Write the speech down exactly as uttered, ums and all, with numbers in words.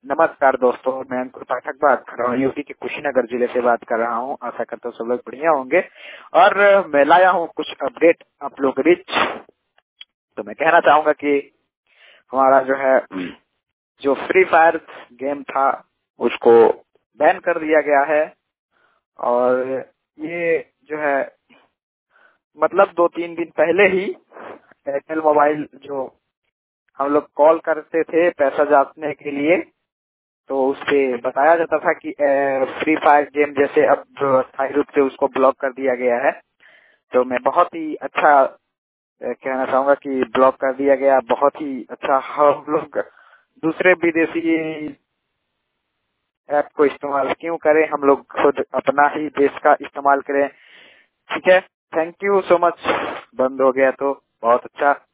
नमस्कार दोस्तों, मैं अंकुर पाठक बात कर रहा हूँ। यूपी के कुशीनगर जिले से बात कर रहा हूँ। आशा करता हूँ सब लोग बढ़िया होंगे और मैं लाया हूँ कुछ अपडेट आप लोगों के बीच। तो मैं कहना चाहूंगा कि हमारा जो है जो फ्री फायर गेम था उसको बैन कर दिया गया है। और ये जो है मतलब दो तीन दिन पहले ही एयरटेल मोबाइल जो हम लोग कॉल करते थे पैसा जांचने के लिए, तो उससे बताया जाता था कि फ्री फायर गेम जैसे अब स्थायी रूप से उसको ब्लॉक कर दिया गया है। तो मैं बहुत ही अच्छा कहना चाहूंगा कि ब्लॉक कर दिया गया, बहुत ही अच्छा। हम लोग दूसरे विदेशी ऐप को इस्तेमाल क्यों करें, हम लोग खुद अपना ही देश का इस्तेमाल करें। ठीक है, थैंक यू सो मच। बंद हो गया तो बहुत अच्छा।